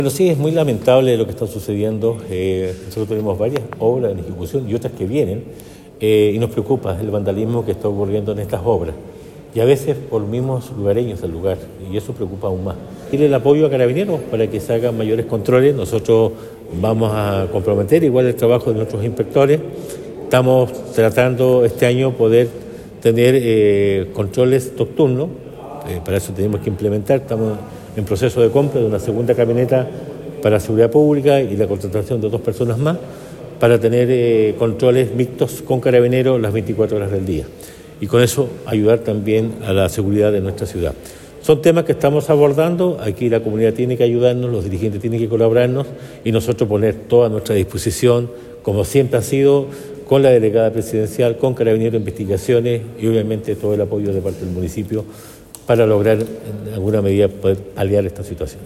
Bueno, sí, es muy lamentable lo que está sucediendo. Nosotros tenemos varias obras en ejecución y otras que vienen, y nos preocupa el vandalismo que está ocurriendo en estas obras, y a veces por mismos lugareños del lugar, y eso preocupa aún más. Tiene el apoyo a Carabineros para que se hagan mayores controles. Nosotros vamos a comprometer igual el trabajo de nuestros inspectores. Estamos tratando este año poder tener controles nocturnos. Para eso tenemos que implementar, estamos en proceso de compra de una segunda camioneta para seguridad pública y la contratación de 2 personas más para tener controles mixtos con Carabineros las 24 horas del día, y con eso ayudar también a la seguridad de nuestra ciudad. Son temas que estamos abordando. Aquí la comunidad tiene que ayudarnos, los dirigentes tienen que colaborarnos y nosotros poner toda nuestra disposición, como siempre ha sido, con la delegada presidencial, con Carabineros, Investigaciones y obviamente todo el apoyo de parte del municipio para lograr en alguna medida poder paliar esta situación.